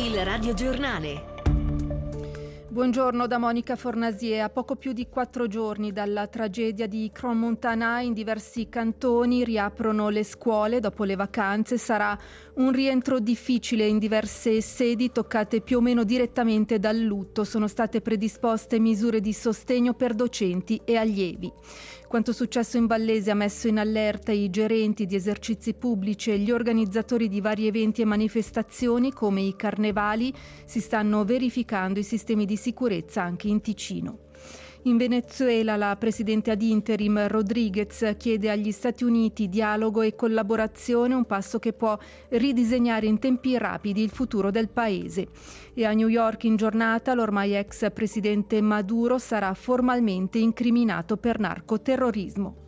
Il radiogiornale. Buongiorno da Monica Fornasier. A poco più di 4 giorni dalla tragedia di Crans-Montana, in diversi cantoni riaprono le scuole dopo le vacanze. Sarà un rientro difficile in diverse sedi toccate più o meno direttamente dal lutto. Sono state predisposte misure di sostegno per docenti e allievi. Quanto successo in Vallese ha messo in allerta i gerenti di esercizi pubblici e gli organizzatori di vari eventi e manifestazioni come i carnevali. Si stanno verificando i sistemi di sicurezza anche in Ticino. In Venezuela la presidente ad interim Rodriguez chiede agli Stati Uniti dialogo e collaborazione, un passo che può ridisegnare in tempi rapidi il futuro del paese. E a New York in giornata l'ormai ex presidente Maduro sarà formalmente incriminato per narcoterrorismo.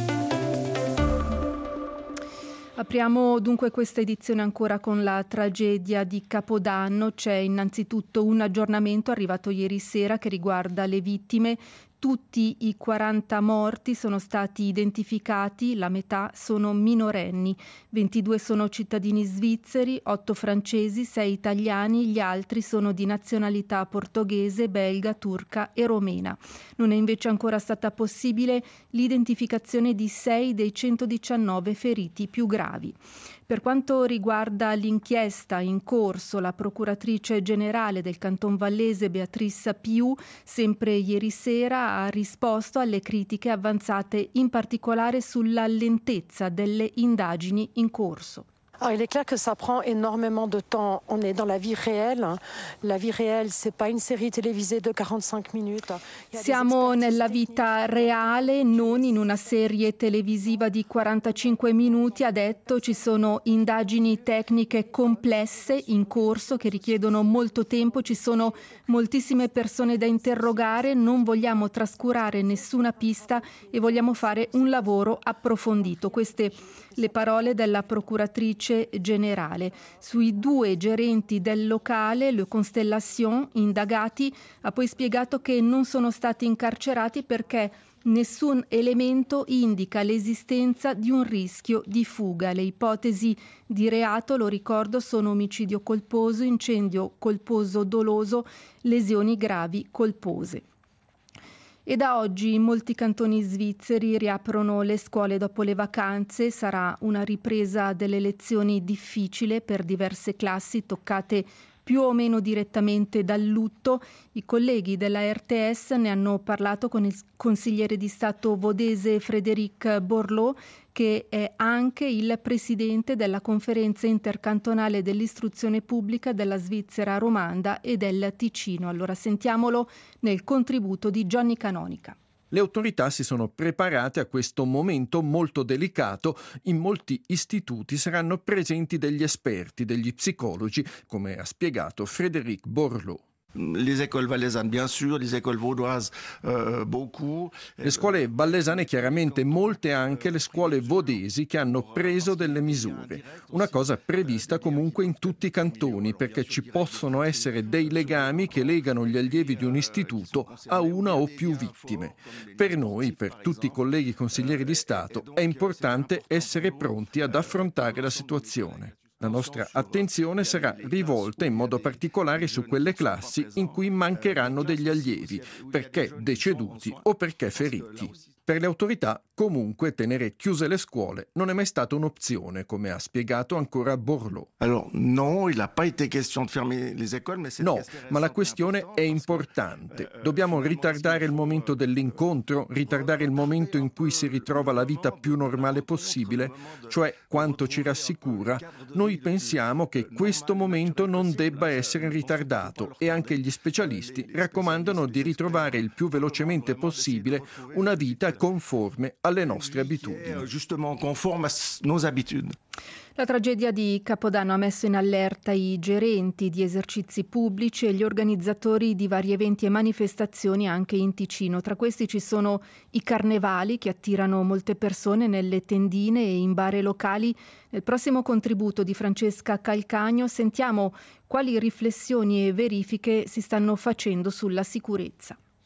Apriamo dunque questa edizione ancora con la tragedia di Capodanno. C'è innanzitutto un aggiornamento arrivato ieri sera che riguarda le vittime. Tutti i 40 morti sono stati identificati, la metà sono minorenni, 22 sono cittadini svizzeri, 8 francesi, 6 italiani, gli altri sono di nazionalità portoghese, belga, turca e romena. Non è invece ancora stata possibile l'identificazione di 6 dei 119 feriti più gravi. Per quanto riguarda l'inchiesta in corso, la procuratrice generale del Canton Vallese Beatrice Piu, sempre ieri sera, ha risposto alle critiche avanzate in particolare sulla lentezza delle indagini in corso. Alors, il est clair que ça prend énormément de temps. On est dans la vie réelle. La vie réelle, c'est pas une série télévisée de 45 minutes. Siamo nella vita reale, non in una serie televisiva di 45 minuti, ha detto. Ci sono indagini tecniche complesse in corso che richiedono molto tempo, ci sono moltissime persone da interrogare, non vogliamo trascurare nessuna pista e vogliamo fare un lavoro approfondito. Queste le parole della procuratrice generale. Sui 2 gerenti del locale, Le Constellation, indagati, ha poi spiegato che non sono stati incarcerati perché nessun elemento indica l'esistenza di un rischio di fuga. Le ipotesi di reato, lo ricordo, sono omicidio colposo, incendio colposo doloso, lesioni gravi colpose. E da oggi in molti cantoni svizzeri riaprono le scuole dopo le vacanze. Sarà una ripresa delle lezioni difficile per diverse classi toccate più o meno direttamente dal lutto. I colleghi della RTS ne hanno parlato con il consigliere di Stato vodese Frédéric Borloo, che è anche il presidente della conferenza intercantonale dell'istruzione pubblica della Svizzera romanda e del Ticino. Allora sentiamolo nel contributo di Gianni Canonica. Le autorità si sono preparate a questo momento molto delicato. In molti istituti saranno presenti degli esperti, degli psicologi, come ha spiegato Frédéric Borloo. Les écoles valaisannes, bien sûr, les écoles vaudoises, beaucoup. Le scuole vallesane chiaramente, molte anche le scuole vodesi che hanno preso delle misure. Una cosa prevista comunque in tutti i cantoni, perché ci possono essere dei legami che legano gli allievi di un istituto a una o più vittime. Per noi, per tutti i colleghi consiglieri di Stato, è importante essere pronti ad affrontare la situazione. La nostra attenzione sarà rivolta in modo particolare su quelle classi in cui mancheranno degli allievi, perché deceduti o perché feriti. Per le autorità, comunque, tenere chiuse le scuole non è mai stata un'opzione, come ha spiegato ancora Borloo. Alors, non, il n'a pas été question de fermer les écoles, mais no, ma la questione è importante. Dobbiamo ritardare il momento dell'incontro, ritardare il momento in cui si ritrova la vita più normale possibile, cioè quanto ci rassicura. Noi pensiamo che questo momento non debba essere ritardato e anche gli specialisti raccomandano di ritrovare il più velocemente possibile una vita conforme alle nostre abitudini. Justement conforme a nos habitudes. La tragedia di Capodanno ha messo in allerta i gerenti di esercizi pubblici e gli organizzatori di vari eventi e manifestazioni anche in Ticino. Tra questi ci sono i carnevali che attirano molte persone nelle tendine e in bare locali. Nel prossimo contributo di Francesca Calcagno sentiamo quali riflessioni e verifiche si stanno facendo sulla sicurezza.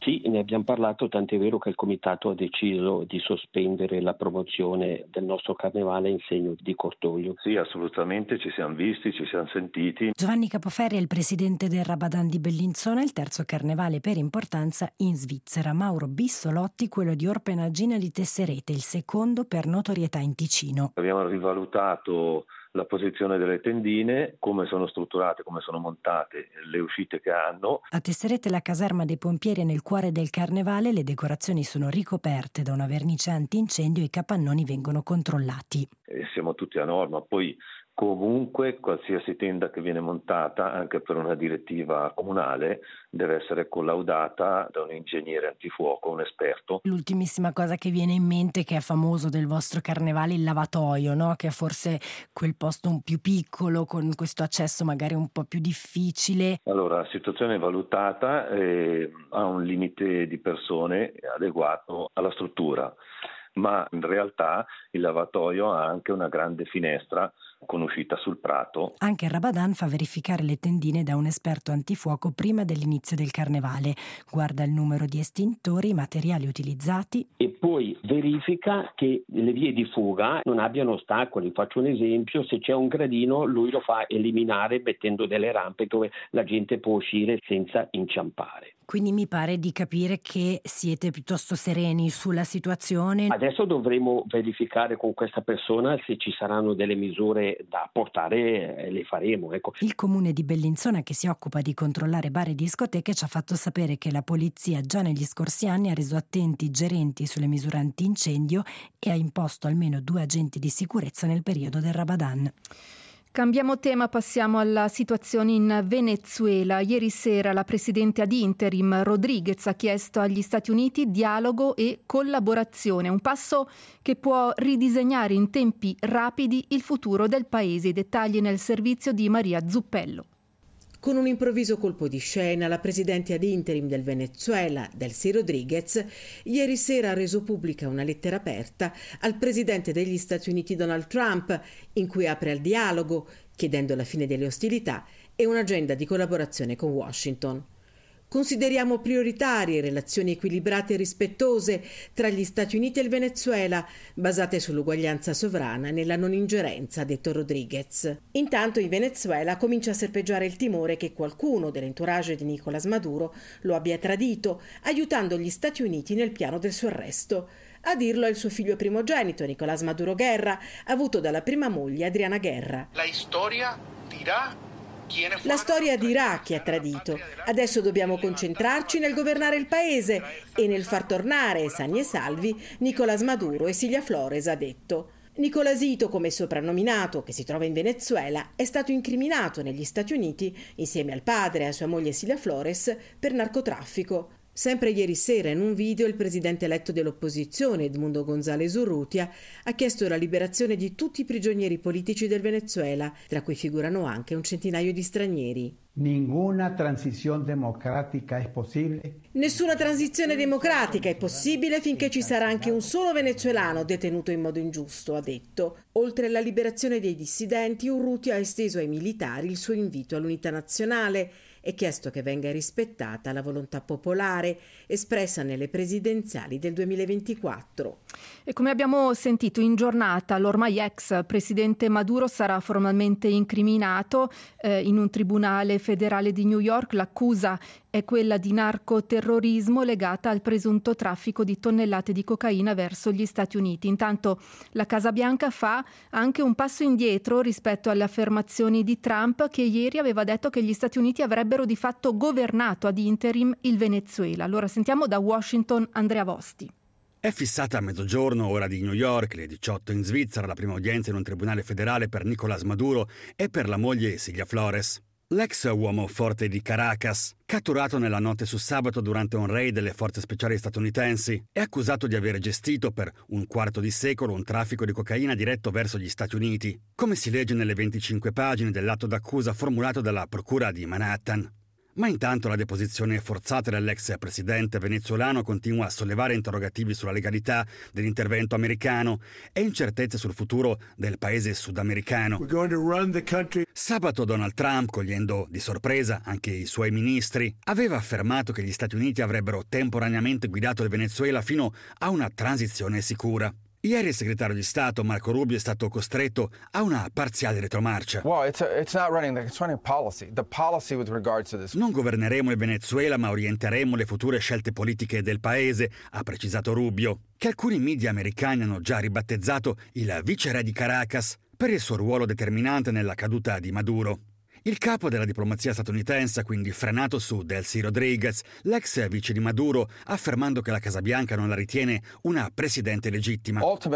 Sì, ne abbiamo parlato, tant'è vero che il comitato ha deciso di sospendere la promozione del nostro carnevale in segno di cordoglio. Sì, assolutamente, ci siamo visti, ci siamo sentiti. Giovanni Capoferri è il presidente del Rabadan di Bellinzona, il terzo carnevale per importanza in Svizzera. Mauro Bissolotti, quello di Orpenagina di Tesserete, il secondo per notorietà in Ticino. Abbiamo rivalutato la posizione delle tendine, come sono strutturate, come sono montate, le uscite che hanno. A Tesserete, la caserma dei pompieri è nel cuore del carnevale, le decorazioni sono ricoperte da una vernice antincendio e i capannoni vengono controllati. Siamo tutti a norma, poi comunque qualsiasi tenda che viene montata, anche per una direttiva comunale, deve essere collaudata da un ingegnere antifuoco, un esperto. L'ultimissima cosa che viene in mente, che è famoso del vostro carnevale, il lavatoio, no? Che è forse quel posto un più piccolo, con questo accesso magari un po' più difficile. Allora, la situazione è valutata e ha un limite di persone adeguato alla struttura, ma in realtà il lavatoio ha anche una grande finestra con uscita sul prato. Anche il Rabadan fa verificare le tendine da un esperto antifuoco prima dell'inizio del carnevale. Guarda il numero di estintori, i materiali utilizzati. E poi verifica che le vie di fuga non abbiano ostacoli. Faccio un esempio: se c'è un gradino, lui lo fa eliminare mettendo delle rampe dove la gente può uscire senza inciampare. Quindi mi pare di capire che siete piuttosto sereni sulla situazione. Adesso dovremo verificare con questa persona se ci saranno delle misure da portare, le faremo. Ecco. Il comune di Bellinzona, che si occupa di controllare bar e discoteche, ci ha fatto sapere che la polizia già negli scorsi anni ha reso attenti i gerenti sulle misure antincendio e ha imposto almeno 2 agenti di sicurezza nel periodo del Rabadan. Cambiamo tema, passiamo alla situazione in Venezuela. Ieri sera la presidente ad interim Rodríguez ha chiesto agli Stati Uniti dialogo e collaborazione, un passo che può ridisegnare in tempi rapidi il futuro del paese. I dettagli nel servizio di Maria Zuppello. Con un improvviso colpo di scena, la presidente ad interim del Venezuela, Delcy Rodríguez, ieri sera ha reso pubblica una lettera aperta al presidente degli Stati Uniti Donald Trump, in cui apre al dialogo, chiedendo la fine delle ostilità e un'agenda di collaborazione con Washington. Consideriamo prioritarie relazioni equilibrate e rispettose tra gli Stati Uniti e il Venezuela, basate sull'uguaglianza sovrana e nella non ingerenza, ha detto Rodríguez. Intanto in Venezuela comincia a serpeggiare il timore che qualcuno dell'entourage di Nicolás Maduro lo abbia tradito, aiutando gli Stati Uniti nel piano del suo arresto. A dirlo è il suo figlio primogenito, Nicolás Maduro Guerra, avuto dalla prima moglie Adriana Guerra. La storia dirà chi ha tradito. Adesso dobbiamo concentrarci nel governare il paese e nel far tornare sani e salvi Nicolás Maduro e Cilia Flores, ha detto. Nicolásito, come soprannominato, che si trova in Venezuela, è stato incriminato negli Stati Uniti, insieme al padre e a sua moglie Cilia Flores, per narcotraffico. Sempre ieri sera, in un video, il presidente eletto dell'opposizione, Edmundo González Urrutia, ha chiesto la liberazione di tutti i prigionieri politici del Venezuela, tra cui figurano anche un centinaio di stranieri. Ninguna transizione democratica è possibile. Nessuna transizione democratica è possibile finché ci sarà anche un solo venezuelano detenuto in modo ingiusto, ha detto. Oltre alla liberazione dei dissidenti, Urrutia ha esteso ai militari il suo invito all'unità nazionale e chiesto che venga rispettata la volontà popolare espressa nelle presidenziali del 2024. E come abbiamo sentito in giornata, l'ormai ex presidente Maduro sarà formalmente incriminato in un tribunale federale di New York. L'accusa è quella di narcoterrorismo legata al presunto traffico di tonnellate di cocaina verso gli Stati Uniti. Intanto la Casa Bianca fa anche un passo indietro rispetto alle affermazioni di Trump, che ieri aveva detto che gli Stati Uniti avrebbero di fatto governato ad interim il Venezuela. Allora sentiamo da Washington Andrea Vosti. È fissata a mezzogiorno, ora di New York, le 18 in Svizzera, la prima udienza in un tribunale federale per Nicolás Maduro e per la moglie Cilia Flores. L'ex uomo forte di Caracas, catturato nella notte su sabato durante un raid delle forze speciali statunitensi, è accusato di aver gestito per un quarto di secolo un traffico di cocaina diretto verso gli Stati Uniti, come si legge nelle 25 pagine dell'atto d'accusa formulato dalla procura di Manhattan. Ma intanto la deposizione forzata dell'ex presidente venezuelano continua a sollevare interrogativi sulla legalità dell'intervento americano e incertezze sul futuro del paese sudamericano. Sabato Donald Trump, cogliendo di sorpresa anche i suoi ministri, aveva affermato che gli Stati Uniti avrebbero temporaneamente guidato il Venezuela fino a una transizione sicura. Ieri il segretario di Stato Marco Rubio è stato costretto a una parziale retromarcia. Non governeremo il Venezuela, ma orienteremo le future scelte politiche del paese, ha precisato Rubio, che alcuni media americani hanno già ribattezzato il viceré di Caracas per il suo ruolo determinante nella caduta di Maduro. Il capo della diplomazia statunitense ha quindi frenato su Delcy Rodriguez, l'ex vice di Maduro, affermando che la Casa Bianca non la ritiene una presidente legittima.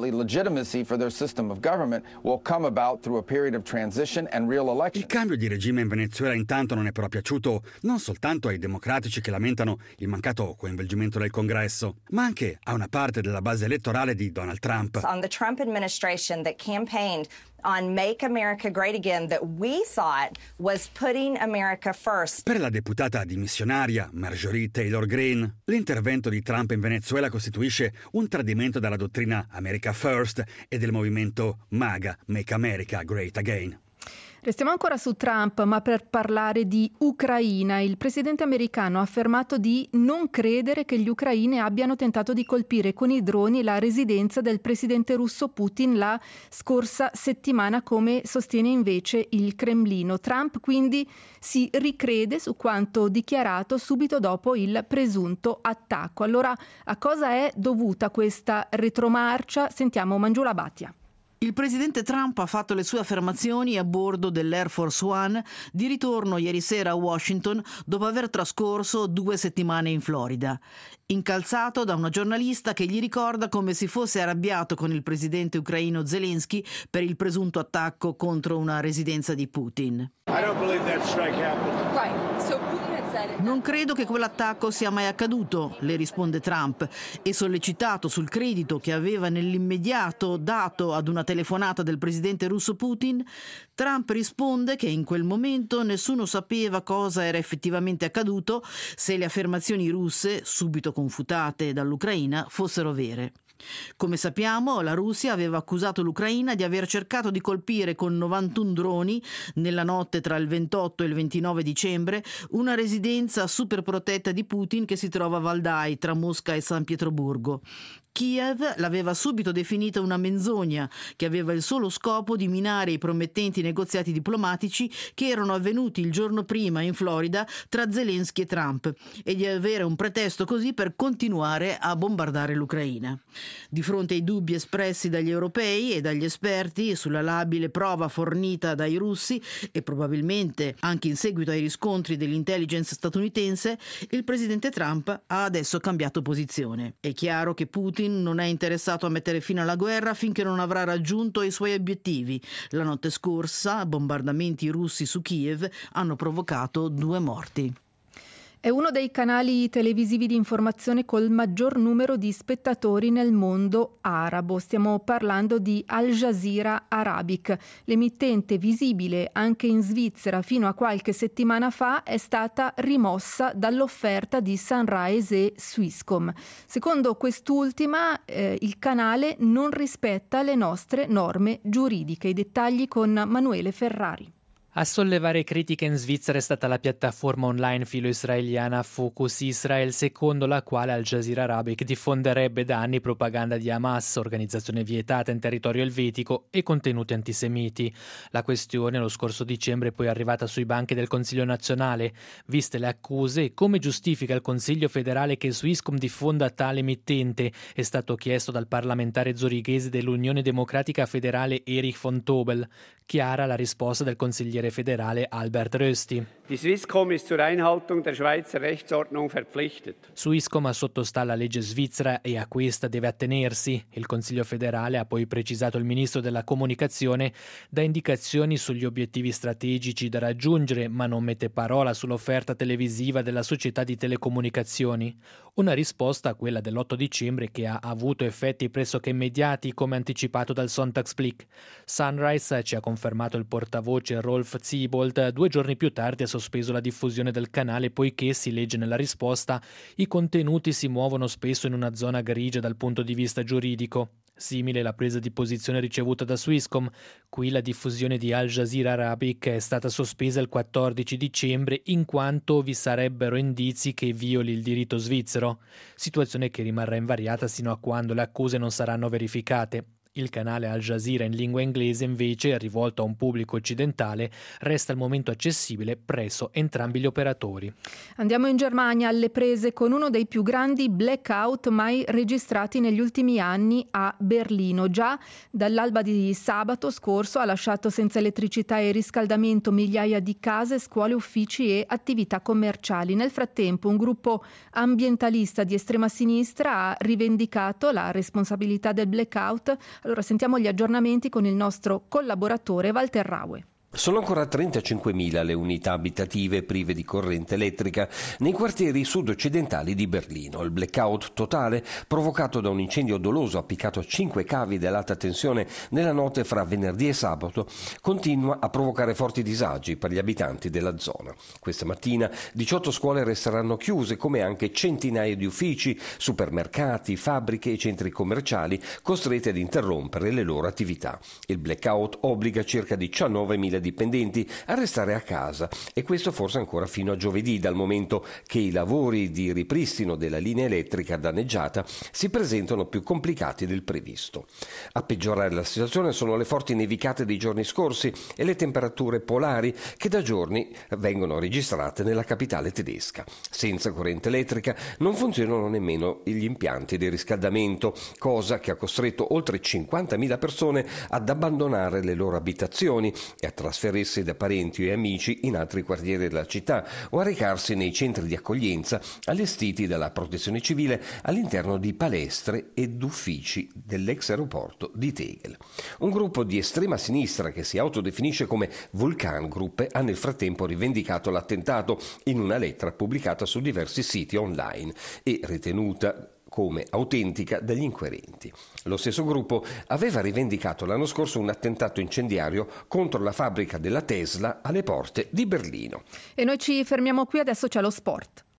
Il cambio di regime in Venezuela intanto non è però piaciuto non soltanto ai democratici che lamentano il mancato coinvolgimento del Congresso, ma anche a una parte della base elettorale di Donald Trump. On the Trump administration that campaigned on Make America Great Again that we thought was putting America first. Per la deputata dimissionaria Marjorie Taylor Greene, l'intervento di Trump in Venezuela costituisce un tradimento della dottrina America First e del movimento MAGA, Make America Great Again. Restiamo ancora su Trump, ma per parlare di Ucraina. Il presidente americano ha affermato di non credere che gli ucraini abbiano tentato di colpire con i droni la residenza del presidente russo Putin la scorsa settimana, come sostiene invece il Cremlino. Trump quindi si ricrede su quanto dichiarato subito dopo il presunto attacco. Allora, a cosa è dovuta questa retromarcia? Sentiamo Mangiula Bhatia. Il presidente Trump ha fatto le sue affermazioni a bordo dell'Air Force One di ritorno ieri sera a Washington dopo aver trascorso 2 settimane in Florida. Incalzato da una giornalista che gli ricorda come si fosse arrabbiato con il presidente ucraino Zelensky per il presunto attacco contro una residenza di Putin. Non credo che quell'attacco sia mai accaduto, le risponde Trump, e sollecitato sul credito che aveva nell'immediato dato ad una telefonata del presidente russo Putin, Trump risponde che in quel momento nessuno sapeva cosa era effettivamente accaduto se le affermazioni russe, subito confutate dall'Ucraina, fossero vere. Come sappiamo, la Russia aveva accusato l'Ucraina di aver cercato di colpire con 91 droni, nella notte tra il 28 e il 29 dicembre, una residenza super protetta di Putin che si trova a Valdai, tra Mosca e San Pietroburgo. Kiev l'aveva subito definita una menzogna che aveva il solo scopo di minare i promettenti negoziati diplomatici che erano avvenuti il giorno prima in Florida tra Zelensky e Trump e di avere un pretesto così per continuare a bombardare l'Ucraina. Di fronte ai dubbi espressi dagli europei e dagli esperti sulla labile prova fornita dai russi e probabilmente anche in seguito ai riscontri dell'intelligence statunitense, il presidente Trump ha adesso cambiato posizione. È chiaro che Putin non è interessato a mettere fine alla guerra finché non avrà raggiunto i suoi obiettivi. La notte scorsa, bombardamenti russi su Kiev hanno provocato 2 morti. È uno dei canali televisivi di informazione col maggior numero di spettatori nel mondo arabo. Stiamo parlando di Al Jazeera Arabic. L'emittente, visibile anche in Svizzera fino a qualche settimana fa, è stata rimossa dall'offerta di Sunrise e Swisscom. Secondo quest'ultima, il canale non rispetta le nostre norme giuridiche. I dettagli con Manuele Ferrari. A sollevare critiche in Svizzera è stata la piattaforma online filo-israeliana Focus Israel, secondo la quale Al Jazeera Arabic diffonderebbe da anni propaganda di Hamas, organizzazione vietata in territorio elvetico, e contenuti antisemiti. La questione lo scorso dicembre è poi arrivata sui banchi del Consiglio nazionale. Viste le accuse e come giustifica il Consiglio federale che Swisscom diffonda tale emittente, è stato chiesto dal parlamentare zurighese dell'Unione Democratica Federale Erich von Tobel. Chiara la risposta del consigliere federale Albert Rösti. Die Swisscom ist zur Einhaltung der Schweizer Rechtsordnung verpflichtet. Swisscom sottostà alla legge svizzera e a questa deve attenersi. Il Consiglio federale ha poi precisato il ministro della comunicazione dà indicazioni sugli obiettivi strategici da raggiungere, ma non mette parola sull'offerta televisiva della società di telecomunicazioni. Una risposta, quella dell'8 dicembre, che ha avuto effetti pressoché immediati, come anticipato dal Sonntagsblick. Sunrise ci ha confermato il portavoce Rolf Ziebold 2 giorni più tardi ha sospeso la diffusione del canale poiché, si legge nella risposta, i contenuti si muovono spesso in una zona grigia dal punto di vista giuridico. Simile la presa di posizione ricevuta da Swisscom. Qui la diffusione di Al Jazeera Arabic è stata sospesa il 14 dicembre in quanto vi sarebbero indizi che violi il diritto svizzero, situazione che rimarrà invariata sino a quando le accuse non saranno verificate. Il canale Al Jazeera in lingua inglese, invece, rivolto a un pubblico occidentale, resta al momento accessibile presso entrambi gli operatori. Andiamo in Germania alle prese con uno dei più grandi blackout mai registrati negli ultimi anni a Berlino. Già dall'alba di sabato scorso ha lasciato senza elettricità e riscaldamento migliaia di case, scuole, uffici e attività commerciali. Nel frattempo un gruppo ambientalista di estrema sinistra ha rivendicato la responsabilità del blackout. Allora sentiamo gli aggiornamenti con il nostro collaboratore Walter Raue. Sono ancora 35.000 le unità abitative prive di corrente elettrica nei quartieri sud-occidentali di Berlino. Il blackout totale, provocato da un incendio doloso appiccato a 5 cavi dell'alta tensione nella notte fra venerdì e sabato, continua a provocare forti disagi per gli abitanti della zona. Questa mattina 18 scuole resteranno chiuse, come anche centinaia di uffici, supermercati, fabbriche e centri commerciali costretti ad interrompere le loro attività. Il blackout obbliga circa 19.000 dipendenti a restare a casa e questo forse ancora fino a giovedì, dal momento che i lavori di ripristino della linea elettrica danneggiata si presentano più complicati del previsto. A peggiorare la situazione sono le forti nevicate dei giorni scorsi e le temperature polari che da giorni vengono registrate nella capitale tedesca. Senza corrente elettrica non funzionano nemmeno gli impianti di riscaldamento, cosa che ha costretto oltre 50.000 persone ad abbandonare le loro abitazioni e a trasferirsi da parenti e amici in altri quartieri della città o a recarsi nei centri di accoglienza allestiti dalla Protezione Civile all'interno di palestre ed uffici dell'ex aeroporto di Tegel. Un gruppo di estrema sinistra che si autodefinisce come Vulkangruppe ha nel frattempo rivendicato l'attentato in una lettera pubblicata su diversi siti online e ritenuta come autentica dagli inquirenti. Lo stesso gruppo aveva rivendicato l'anno scorso un attentato incendiario contro la fabbrica della Tesla alle porte di Berlino. E noi ci fermiamo qui, adesso c'è lo sport.